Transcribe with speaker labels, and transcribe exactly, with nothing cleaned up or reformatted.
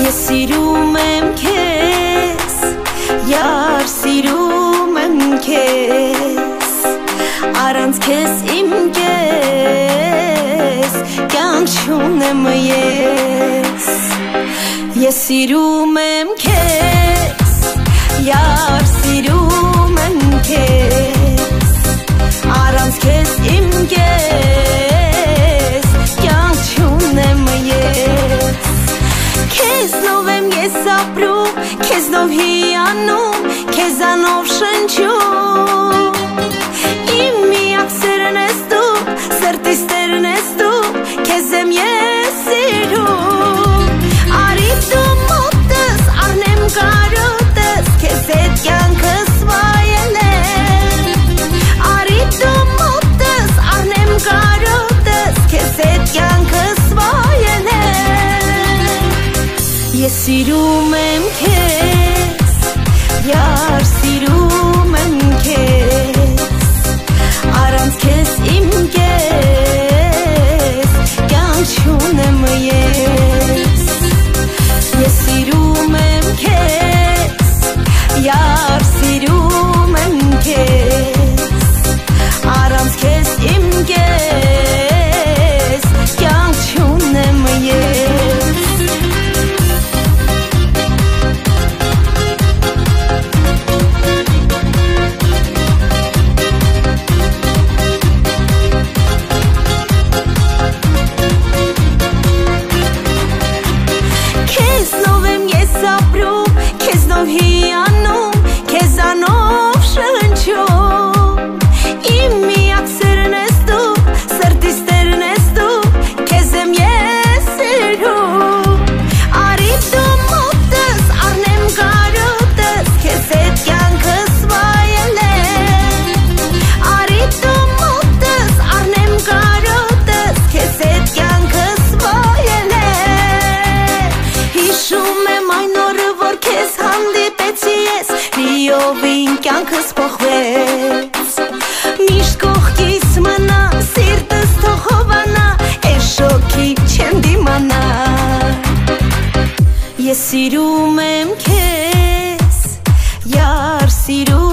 Speaker 1: Ես սիրում եմ քեզ, յար սիրում եմ քեզ, առանց քեզ իմ կես կյանք չունեմ ես։ Ես սիրում եմ քեզ, յար սիրում եմ քեզ, առանց քեզ իմ կես կյանք չունեմ ես։ Քեզնով եմ ես ապրում, քեզնով հիանում, քեզանով շնչում, իմ միակ սերն ես դու, սրտիս տերն ես դու, քեզ եմ ես սիրում։ Արի դու մոտս, առնեմ կարոտս, քեզ հետ կյանքս վայելեմ։ Արի դու մոտս, առնեմ կարոտս, քեզ հետ կյանքս վայելեմ։ Ես սիրում եմ քեզ, յար սիրում եմ քեզ, առանց քեզ իմ կես կյանք չունեմ ես։ Ես սիրում եմ քեզ, յար սիրում եմ քեզ, առանց քեզ իմ կես կյանք չունեմ ես։ Քեզնով եմ ես ապրում, քեզնով հիանում, քեզանով շնչում, իմ միակ սերն ես դու, սրտիս տերն ես դու, քեզ եմ ես սիրում։ Արի դու մոտս, առնեմ կարոտս, քեզ հետ կյանքս վայելեմ։ Արի դու մոտս, առնեմ կարոտս, քեզ հետ կյանքս վայելեմ։ Հիշում եմ այն օրը, որ քեզ հանդիպեցի ես, լիովին կյանքս փոխվեց։ Միշտ կողքիս մնա, սիրտս թող հովանա, էս շոքի չեմ դիմանա։ Ես սիրում եմ քեզ, յար սիրում